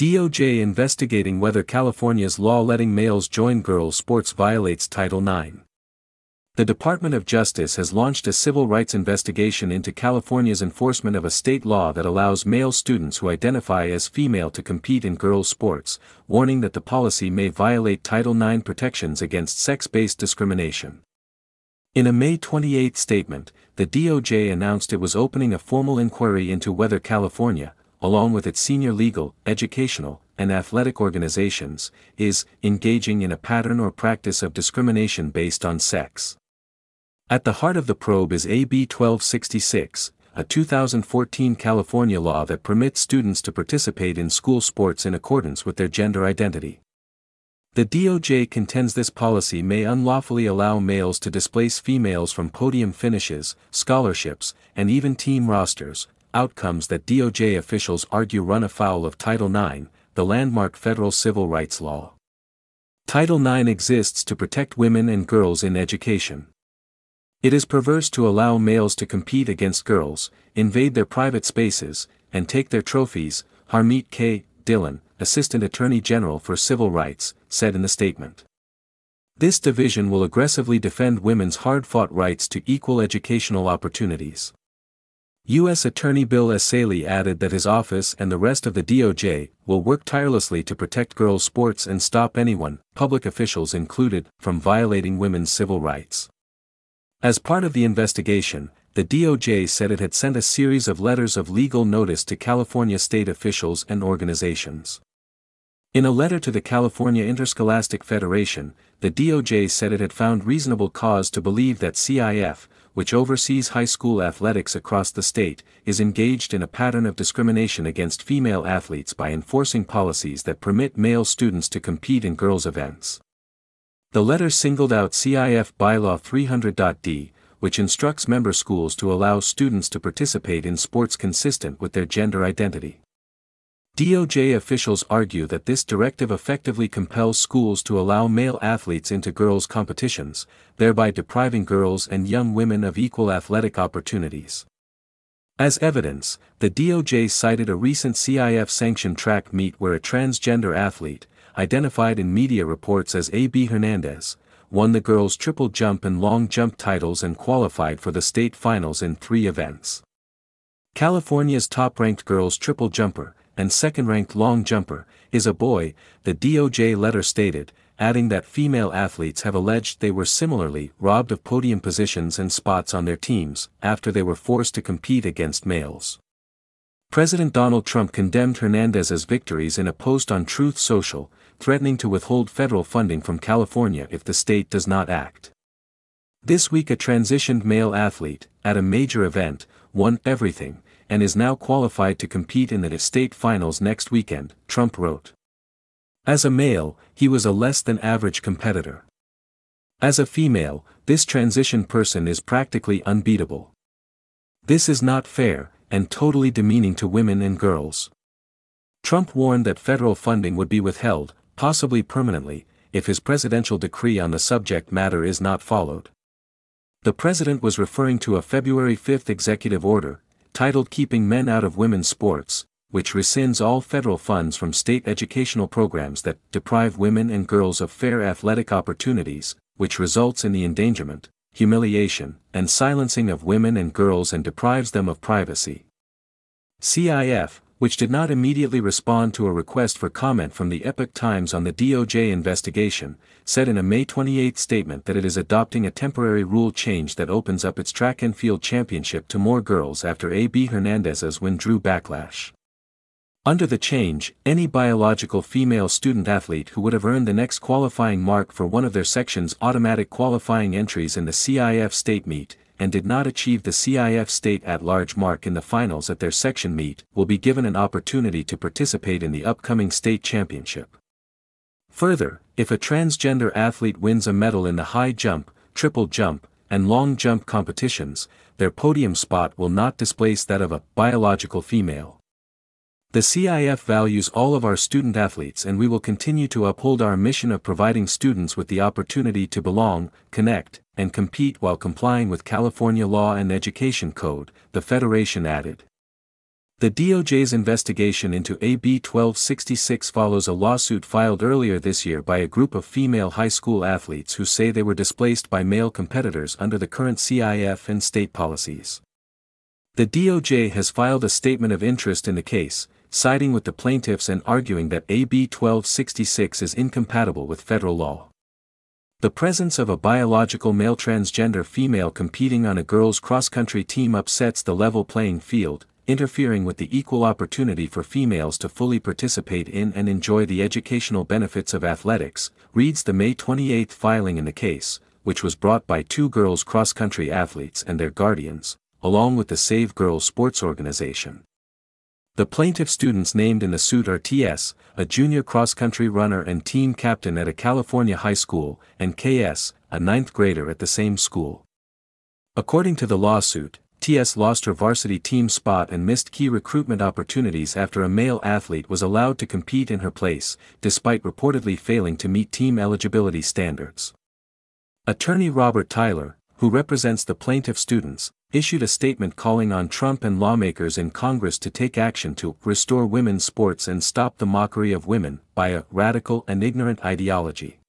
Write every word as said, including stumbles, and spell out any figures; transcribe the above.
D O J investigating whether California's law letting males join girls' sports violates Title nine. The Department of Justice has launched a civil rights investigation into California's enforcement of a state law that allows male students who identify as female to compete in girls' sports, warning that the policy may violate Title nine protections against sex-based discrimination. In a May twenty-eighth statement, the D O J announced it was opening a formal inquiry into whether California, along with its senior legal, educational, and athletic organizations, is engaging in a pattern or practice of discrimination based on sex. At the heart of the probe is A B twelve sixty-six, a two thousand fourteen California law that permits students to participate in school sports in accordance with their gender identity. The D O J contends this policy may unlawfully allow males to displace females from podium finishes, scholarships, and even team rosters, outcomes that D O J officials argue run afoul of Title nine, the landmark federal civil rights law. Title nine exists to protect women and girls in education. It is perverse to allow males to compete against girls, invade their private spaces, and take their trophies, Harmeet K. Dillon, Assistant Attorney General for Civil Rights, said in the statement. This division will aggressively defend women's hard-fought rights to equal educational opportunities. U S Attorney Bill Essayli added that his office and the rest of the D O J will work tirelessly to protect girls' sports and stop anyone, public officials included, from violating women's civil rights. As part of the investigation, the D O J said it had sent a series of letters of legal notice to California state officials and organizations. In a letter to the California Interscholastic Federation, the D O J said it had found reasonable cause to believe that C I F, which oversees high school athletics across the state, is engaged in a pattern of discrimination against female athletes by enforcing policies that permit male students to compete in girls' events. The letter singled out C I F Bylaw three hundred D, which instructs member schools to allow students to participate in sports consistent with their gender identity. D O J officials argue that this directive effectively compels schools to allow male athletes into girls' competitions, thereby depriving girls and young women of equal athletic opportunities. As evidence, the D O J cited a recent C I F-sanctioned track meet where a transgender athlete, identified in media reports as A B Hernandez, won the girls' triple jump and long jump titles and qualified for the state finals in three events. California's top-ranked girls' triple jumper, and second-ranked long jumper, is a boy, the D O J letter stated, adding that female athletes have alleged they were similarly robbed of podium positions and spots on their teams after they were forced to compete against males. President Donald Trump condemned Hernandez's victories in a post on Truth Social, threatening to withhold federal funding from California if the state does not act. This week a transitioned male athlete, at a major event, won everything, and is now qualified to compete in the state finals next weekend, Trump wrote. As a male, he was a less-than-average competitor. As a female, this transitioned person is practically unbeatable. This is not fair, and totally demeaning to women and girls. Trump warned that federal funding would be withheld, possibly permanently, if his presidential decree on the subject matter is not followed. The president was referring to a February fifth executive order, titled Keeping Men Out of Women's Sports, which rescinds all federal funds from state educational programs that deprive women and girls of fair athletic opportunities, which results in the endangerment, humiliation, and silencing of women and girls and deprives them of privacy. C I F, which did not immediately respond to a request for comment from the Epoch Times on the D O J investigation, said in a May twenty-eighth statement that it is adopting a temporary rule change that opens up its track and field championship to more girls after A B Hernandez's win drew backlash. Under the change, any biological female student athlete who would have earned the next qualifying mark for one of their section's automatic qualifying entries in the C I F state meet, and did not achieve the C I F state at-large mark in the finals at their section meet, will be given an opportunity to participate in the upcoming state championship. Further, if a transgender athlete wins a medal in the high jump, triple jump, and long jump competitions, their podium spot will not displace that of a biological female. The C I F values all of our student athletes, and we will continue to uphold our mission of providing students with the opportunity to belong, connect, and compete while complying with California law and education code, the Federation added. The D O J's investigation into A B twelve sixty-six follows a lawsuit filed earlier this year by a group of female high school athletes who say they were displaced by male competitors under the current C I F and state policies. The D O J has filed a statement of interest in the case, siding with the plaintiffs and arguing that A B twelve sixty-six is incompatible with federal law. The presence of a biological male transgender female competing on a girls' cross-country team upsets the level playing field, interfering with the equal opportunity for females to fully participate in and enjoy the educational benefits of athletics, reads the May twenty-eighth filing in the case, which was brought by two girls' cross-country athletes and their guardians, along with the Save Girls Sports Organization. The plaintiff students named in the suit are T S, a junior cross-country runner and team captain at a California high school, and K S, a ninth grader at the same school. According to the lawsuit, T S lost her varsity team spot and missed key recruitment opportunities after a male athlete was allowed to compete in her place, despite reportedly failing to meet team eligibility standards. Attorney Robert Tyler, who represents the plaintiff students, issued a statement calling on Trump and lawmakers in Congress to take action to restore women's sports and stop the mockery of women by a radical and ignorant ideology.